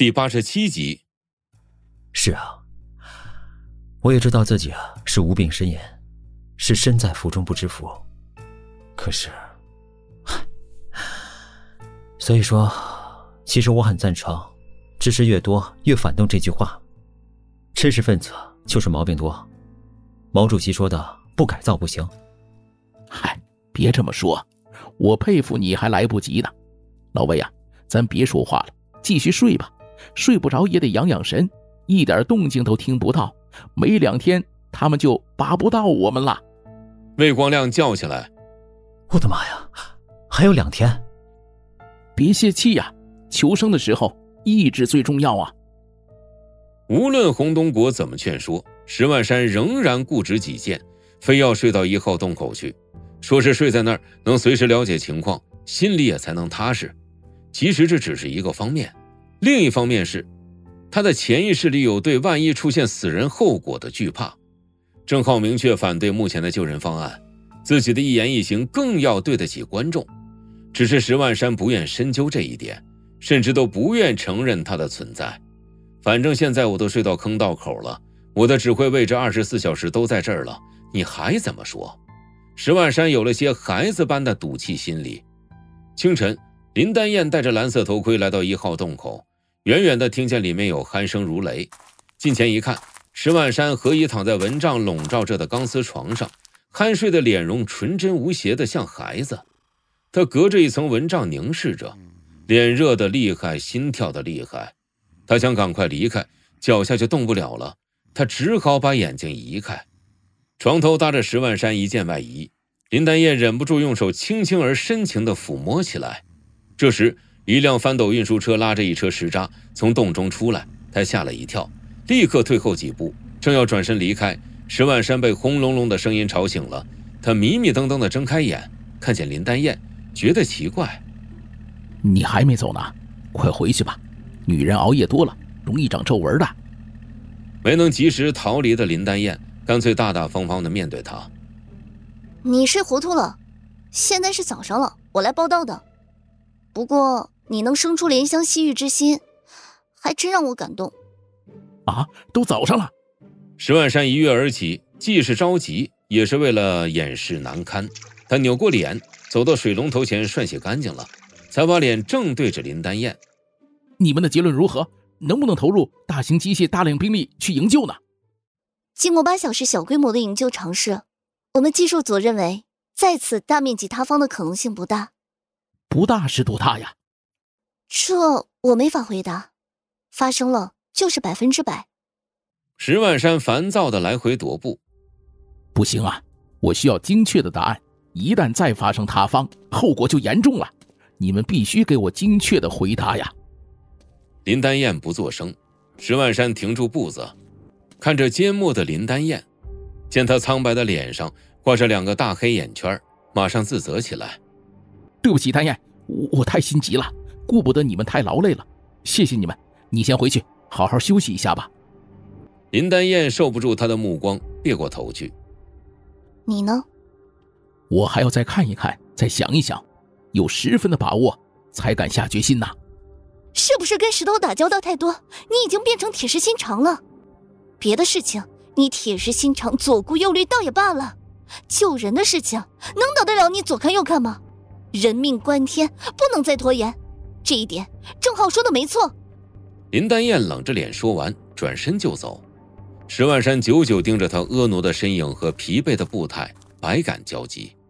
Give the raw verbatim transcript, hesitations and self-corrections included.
第八十七集。 是啊，我也知道自己啊是无病呻吟，是身在福中不知福。可是，所以说，其实我很赞成“知识越多越反动”这句话。知识分子就是毛病多，毛主席说的“不改造不行”。 嗨，别这么说，我佩服你还来不及呢。老魏啊，咱别说话了，继续睡吧。睡不着也得养养神，一点动静都听不到，没两天他们就拔不到我们了。 魏光亮叫起来： 我的妈呀，还有两天！ 别泄气呀、啊，求生的时候意志最重要啊。 无论洪东国怎么劝说，石万山仍然固执己见，非要睡到一号洞口去，说是睡在那儿能随时了解情况，心里也才能踏实。其实这只是一个方面，另一方面是他的潜意识里有对万一出现死人后果的惧怕。郑浩明确反对目前的救人方案，自己的一言一行更要对得起观众。只是石万山不愿深究这一点，甚至都不愿承认他的存在。反正现在我都睡到坑道口了，我的指挥位置二十四小时都在这儿了，你还怎么说？石万山有了些孩子般的赌气心理。清晨，林丹燕戴着蓝色头盔来到一号洞口，远远地听见里面有鼾声如雷。近前一看，石万山何以躺在蚊帐笼罩着的钢丝床上，酣睡的脸容纯真无邪的像孩子。他隔着一层蚊帐凝视着，脸热得厉害，心跳得厉害。他想赶快离开，脚下就动不了了，他只好把眼睛移开。床头搭着石万山一件外衣，林丹燕忍不住用手轻轻而深情地抚摸起来。这时，一辆翻斗运输车拉着一车石渣从洞中出来，他吓了一跳，立刻退后几步，正要转身离开，石万山被轰隆隆的声音吵醒了。他迷迷瞪瞪地睁开眼，看见林丹燕，觉得奇怪： 你还没走呢，快回去吧，女人熬夜多了容易长皱纹的。 没能及时逃离的林丹燕干脆大大方方地面对他： 你睡糊涂了，现在是早上了，我来报道的。不过你能生出怜香惜玉之心，还真让我感动。 啊，都早上了。 石万山一跃而起，既是着急，也是为了掩饰难堪。他扭过脸，走到水龙头前涮洗干净了，才把脸正对着林丹燕： 你们的结论如何？能不能投入大型机械大量兵力去营救呢？ 经过八小时小规模的营救尝试，我们技术组认为再次大面积塌方的可能性不大。 不大是多大呀？ 这我没法回答，发生了就是百分之百。 石万山烦躁地来回踱步： 不行啊，我需要精确的答案，一旦再发生塌方，后果就严重了，你们必须给我精确的回答呀。 林丹燕不作声，石万山停住步子，看着缄默的林丹燕，见她苍白的脸上挂着两个大黑眼圈，马上自责起来： 对不起丹燕，我我太心急了，顾不得你们太劳累了，谢谢你们，你先回去好好休息一下吧。 林丹燕受不住他的目光，别过头去： 你呢？ 我还要再看一看，再想一想，有十分的把握才敢下决心呐。 是不是跟石头打交道太多，你已经变成铁石心肠了？别的事情你铁石心肠左顾右虑倒也罢了，救人的事情能等得了你左看右看吗？人命关天，不能再拖延，这一点郑浩说的没错。 林丹燕冷着脸说完，转身就走。石万山久久盯着他婀娜的身影和疲惫的步态，百感交集。